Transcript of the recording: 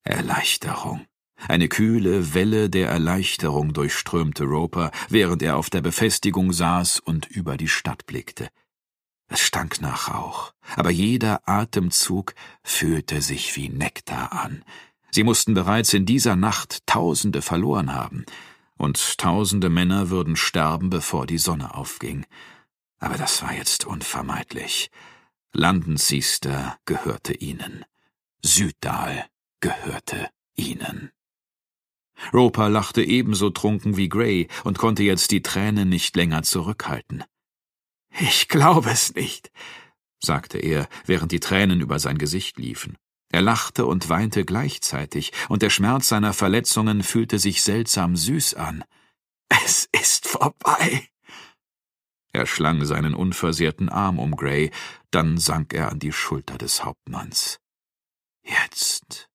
Erleichterung. Eine kühle Welle der Erleichterung durchströmte Roper, während er auf der Befestigung saß und über die Stadt blickte. Es stank nach Rauch, aber jeder Atemzug fühlte sich wie Nektar an. Sie mussten bereits in dieser Nacht Tausende verloren haben, und tausende Männer würden sterben, bevor die Sonne aufging. Aber das war jetzt unvermeidlich. London-Cister gehörte ihnen. Süddahl gehörte ihnen. Roper lachte ebenso trunken wie Gray und konnte jetzt die Tränen nicht länger zurückhalten. »Ich glaube es nicht«, sagte er, während die Tränen über sein Gesicht liefen. Er lachte und weinte gleichzeitig, und der Schmerz seiner Verletzungen fühlte sich seltsam süß an. »Es ist vorbei!« Er schlang seinen unversehrten Arm um Gray, dann sank er an die Schulter des Hauptmanns. »Jetzt